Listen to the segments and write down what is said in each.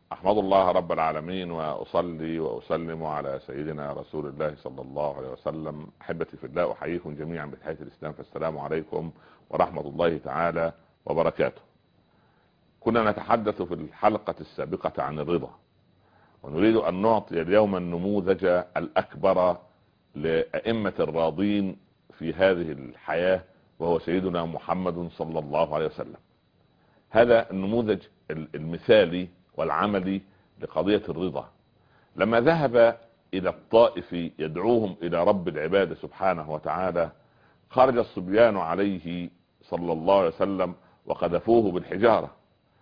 أحمد الله رب العالمين وأصلي وأسلم على سيدنا رسول الله صلى الله عليه وسلم. أحبتي في الله، أحييكم جميعا بتحية الإسلام، فالسلام عليكم ورحمة الله تعالى وبركاته. كنا نتحدث في الحلقة السابقة عن الرضا، ونريد أن نعطي اليوم النموذج الأكبر لأئمة الراضين في هذه الحياة، وهو سيدنا محمد صلى الله عليه وسلم. هذا النموذج المثالي والعملي لقضية الرضا. لما ذهب إلى الطائف يدعوهم إلى رب العباد سبحانه وتعالى، خرج الصبيان عليه صلى الله عليه وسلم وقذفوه بالحجارة،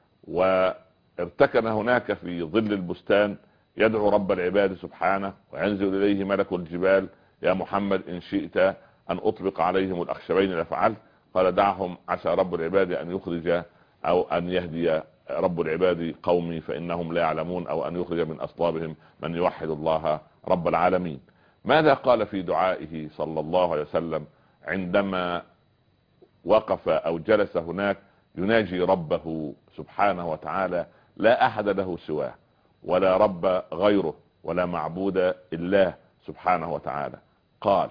وارتكن هناك في ظل البستان يدعو رب العباد سبحانه، وينزل إليه ملك الجبال: يا محمد إن شئت أن أطلق عليهم الأخشبين لفعلت. قال: دعهم، عسى رب العباد أن يخرج أو أن يهدي رب العباد قومي فإنهم لا يعلمون، أو أن يخرج من أصلابهم من يوحد الله رب العالمين. ماذا قال في دعائه صلى الله عليه وسلم عندما وقف أو جلس هناك يناجي ربه سبحانه وتعالى؟ لا أحد له سواه، ولا رب غيره، ولا معبود إلا سبحانه وتعالى. قال: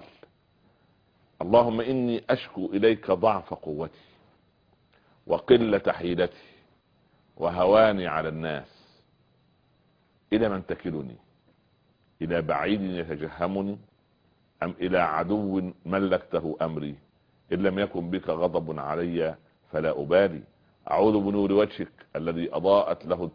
اللهم إني أشكو إليك ضعف قوتي وقلة حيلتي وهواني على الناس. إلى من تكلني؟ إلى بعيد يتجهمني أم إلى عدو ملكته أمري؟ إن لم يكن بك غضب علي فلا أبالي. أعوذ بنور وجهك الذي أضاءت له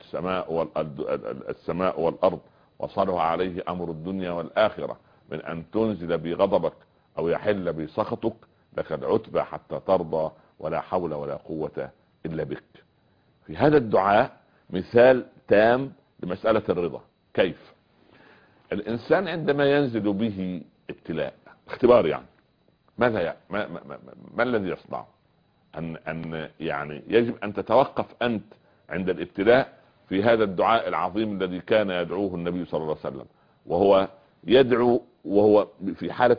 السماء والأرض وصلح عليه أمر الدنيا والآخرة، من أن تنزل بي غضبك أو يحل بي سخطك. لك العتبى حتى ترضى، ولا حول ولا قوة إلا بك. في هذا الدعاء مثال تام لمسألة الرضا. كيف الإنسان عندما ينزل به ابتلاء، اختبار، يعني ماذا يعني ما الذي يصنعه؟ أن يعني يجب أن تتوقف أنت عند الابتلاء في هذا الدعاء العظيم الذي كان يدعوه النبي صلى الله عليه وسلم، وهو يدعو وهو في حالة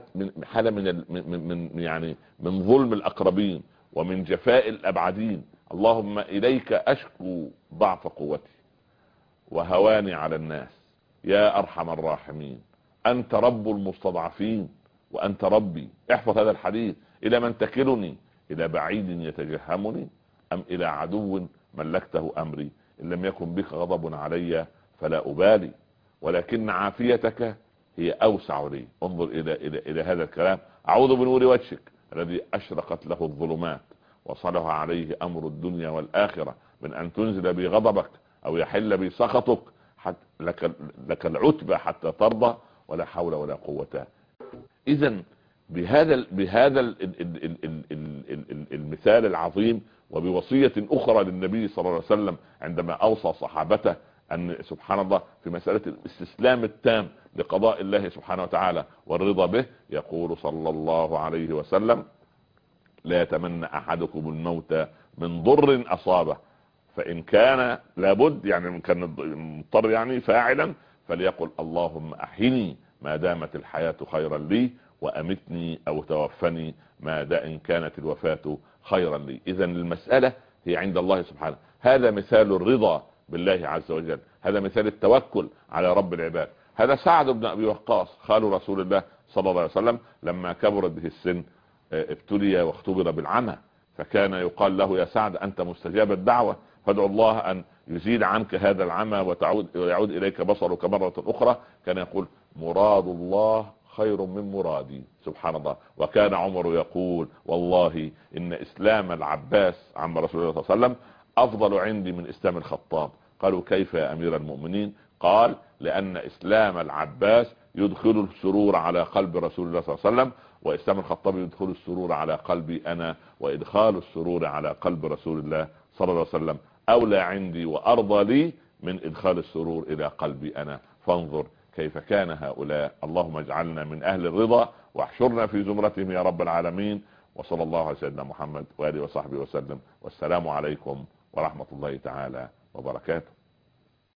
من ظلم الأقربين ومن جفاء الأبعدين. اللهم إليك أشكو ضعف قوتي وهواني على الناس يا أرحم الراحمين، أنت رب المستضعفين وأنت ربي. احفظ هذا الحديث: إلى من تكلني؟ إلى بعيد يتجهمني أم إلى عدو ملكته أمري؟ إن لم يكن بك غضب علي فلا أبالي، ولكن عافيتك هي أوسع لي. انظر إلى هذا الكلام: أعوذ بنور وجهك الذي أشرقت له الظلمات وصلح عليه أمر الدنيا والآخرة، من أن تنزل بي غضبك أو يحل بي سخطك. لك العتبى حتى ترضى، ولا حول ولا قوة. إذن بهذا المثال العظيم، وبوصية أخرى للنبي صلى الله عليه وسلم عندما أوصى صحابته أن سبحان الله في مسألة الاستسلام التام لقضاء الله سبحانه وتعالى والرضا به، يقول صلى الله عليه وسلم: لا يتمنى أحدكم الموت من ضر أصابه، فإن كان لابد، يعني كان مضطر يعني فاعلا، فليقل اللهم أحيني ما دامت الحياة خيرا لي، وأمتني أو توفني ما إن كانت الوفاة خيرا لي. إذن المسألة هي عند الله سبحانه. هذا مثال الرضا بالله عز وجل، هذا مثال التوكل على رب العباد. هذا سعد بن أبي وقاص خال رسول الله صلى الله عليه وسلم، لما كبرت به السن ابتلي واختبر بالعمى، فكان يقال له: يا سعد أنت مستجاب الدعوة، فادعو الله أن يزيل عنك هذا العمى ويعود إليك بصرك مرة أخرى. كان يقول: مراد الله خير من مرادي. سبحان الله. وكان عمر يقول: والله إن إسلام العباس عم رسول الله صلى الله عليه وسلم أفضل عندي من إسلام الخطاب. قالوا: كيف يا أمير المؤمنين؟ قال: لأن إسلام العباس يدخل السرور على قلب رسول الله صلى الله عليه وسلم، وإسلام الخطاب يدخل السرور على قلبي أنا، وإدخال السرور على قلب رسول الله صلى الله عليه وسلم أولى عندي وأرضى لي من إدخال السرور إلى قلبي أنا. فانظر كيف كان هؤلاء. اللهم اجعلنا من أهل الرضا، واحشرنا في زمرتهم يا رب العالمين. وصلى الله على سيدنا محمد وآله وصحبه وسلم، والسلام عليكم ورحمة الله تعالى وبركاته.